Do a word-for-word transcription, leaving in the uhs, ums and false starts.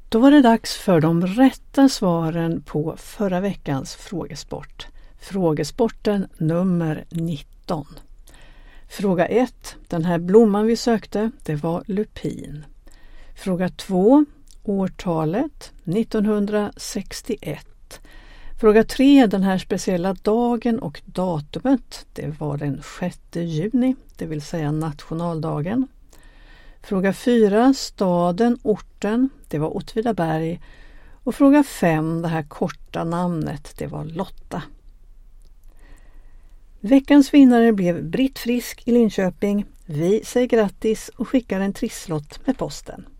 Då var det dags för de rätta svaren på förra veckans frågesport. Frågesporten nummer nitton. Fråga ett. Den här blomman vi sökte, det var lupin. Fråga två. Årtalet nittonhundrasextioett. Fråga tre. Den här speciella dagen och datumet, det var den sjätte juni, det vill säga nationaldagen. Fråga fyra. Staden, orten, det var Åtvidaberg. Och fråga fem. Det här korta namnet, det var Lotta. Veckans vinnare blev Britt Frisk i Linköping. Vi säger grattis och skickar en trisslott med posten.